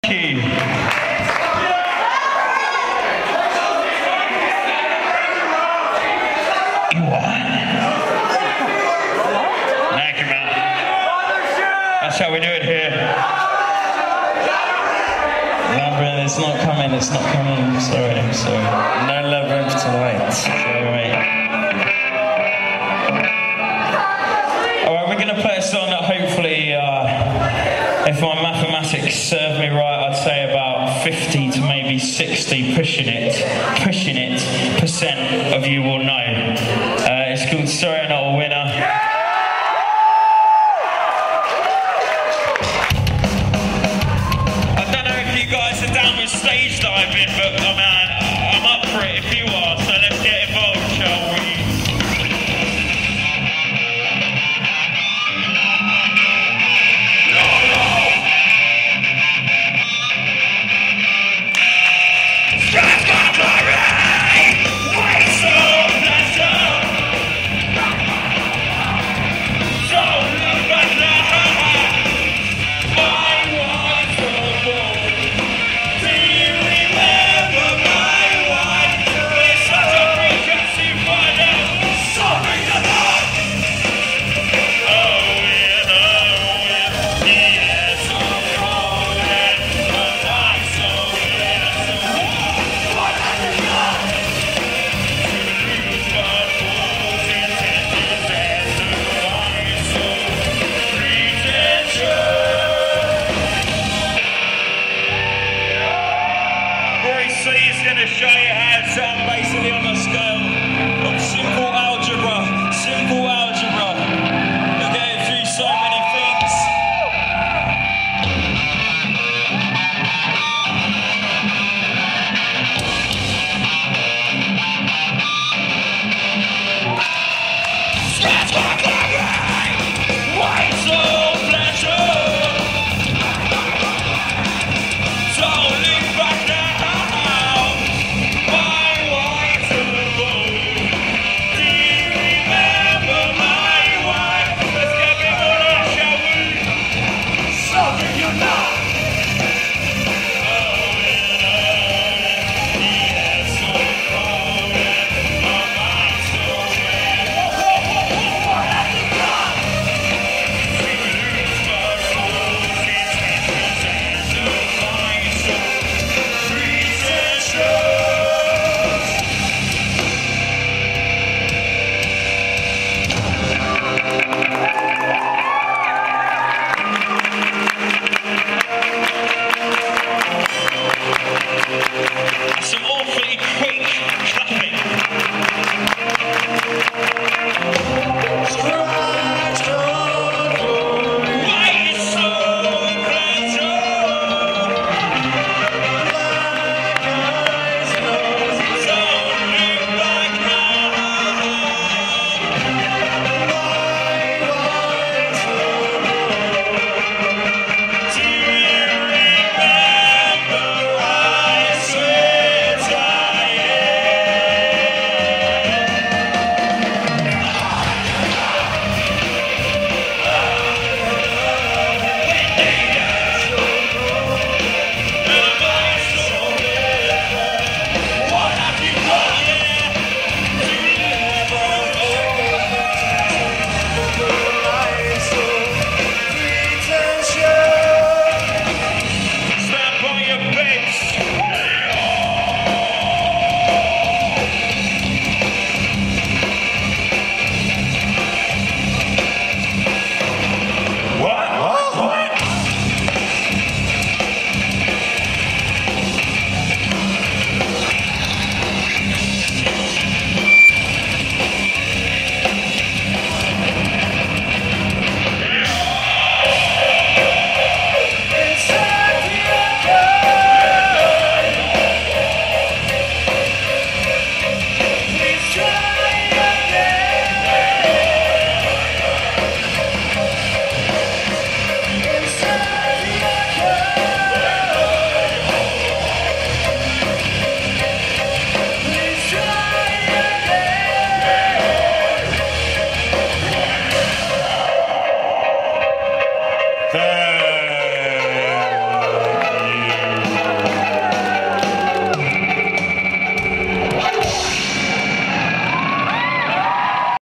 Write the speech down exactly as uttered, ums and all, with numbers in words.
Thank you. You what? Knock him out. That's how we do it here. Labyrinth, it's not coming, it's not coming. I'm sorry, I'm sorry. No Labyrinth tonight. Sorry. Alright, we're going to play a song that hopefully, uh, if my mathematics serve me right, I'd say about fifty to maybe sixty, pushing it, pushing it, percent of you will know. Uh, it's called Sorry I'm Not a Winner. Stage diving, but oh man, I'm up for it if you are, so let's get involved, shall we? Stretch my glory! Waste of pleasure! So look at that! My wonderful! So he's going to show you how it's um, basically on the scale.